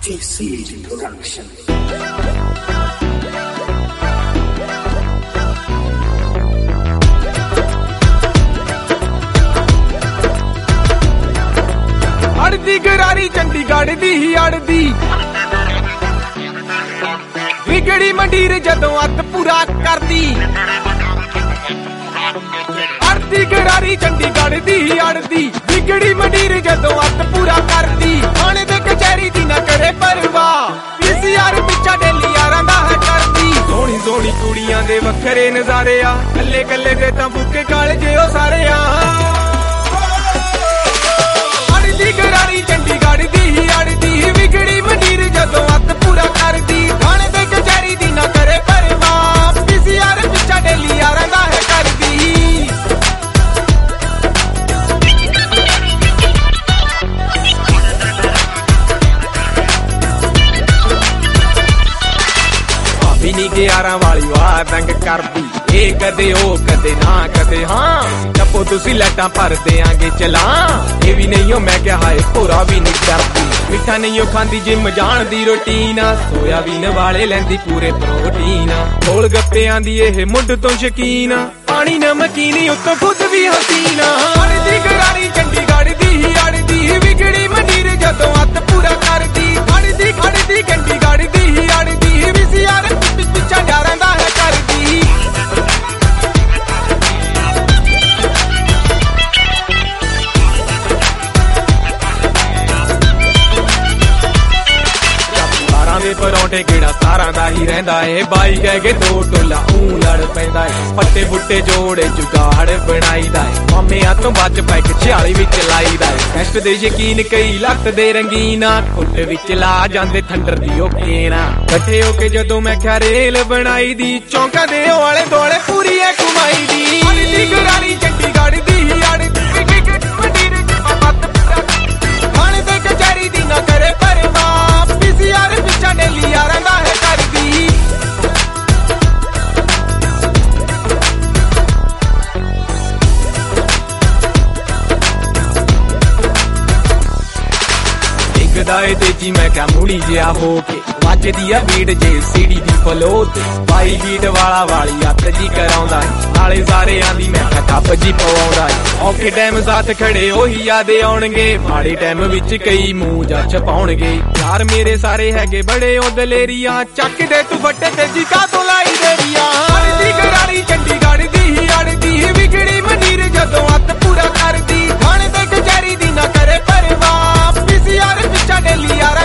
TCG Production. अड़दी गरारी चंडीगढ़ दी ही अड़दी विगड़ी मंडीर जदों अत पूरा करदी। अड़दी गरारी चंडीगढ़ दी ही अड़दी विगड़ी मंडीर जदों अत पूरा करदी। थाने दे कचहरी दी ना करे परवाह पीसीआर पिछा डेली यारां दा है करदी। सोहनी सोहनी कुड़ियां दे वखरे नजारे आ कल्ले कल्ले दे तां बुके काले जे ओ सारे आ। गरारी चंडीगढ़ दी ही अड़दी विगड़ी मंडीर जदों अत पूरा करदी। थाने दे कचहरी दी ना करे परवाह पीसीआर पिछा डेली यारां दा है करदी। भाभी नी के यारां वाली वाह तंग करदी ए कदे ओ कदे ना कदे हाँ टप्पो तुसी लैटां भर देंगे चला। ये भी नहीं हो मैं क्या हाय भोरा भी नहीं करती मिठा नहीं हो खांदी जिम जान दी रोटीन। सोयाबीन वाले लैंदी पूरे प्रोटीन। गोल गप्पे आंदी ए मुंड तो शकीन पानी नमकीनी उत्तों खुद भी हसीन। अड़दी गरारी चंडीगढ़ दी ही अड़दी विगड़ी मंडीर जदों अत पूरा करदी। अड़दी अड़दी चंडीगढ़ दी ही अड़दी पीसीआर पिछा यारां दा है करदी। परौंठे गेड़ा सारा दा ही रहिंदा है बाई कह के दो टोला ऊं लड़ पैंदा है। फट्टे फुट्टे जोड़े जुगाड़ बनाईदा है मामियां तो बच पैक 46 विच लाईदा है। टेस्ट दे यकीन कई लत दे रंगीना खुद विच ला जांदे थंडर दी ओकेना। कट्ठे होके जदों मैं क्या रेल बनाई दी चौंका दे आले दोले पूरी है घुमाई दी। अड़दी गरारी चंडीगढ़ दी ही अड़दी मंडीर मत पूरा थाने दे कचहरी दी ना करे परवाह पीसीआर पिछा डेली यारां दा है करदी। गदाए तेजी मैं क्या मुड़ी जिया होके वजदी आ बीट जे सीडी दी फलो ते बाई बीट वाला वाली अत जी कराउंदा नाले सारे आंदी मैं क्या कप जी पवाउंदा। औखे टाइम साथ खड़े ओही यादे आउणगे माड़े टाइम विच कई मूंह जा छपाउणगे। यार मेरे सारे हैगे बड़े ओ दलेरिया चक दे तू फट्टे ते जी का तो लाई देरिया। अड़दी गरारी चंडीगढ़ दी ही अड़दी विगड़ी मंडीर जदों अत पूरा करदी। थाने ते कचहरी दी ना करे परवाह पीसीआर पिछा डेली यारां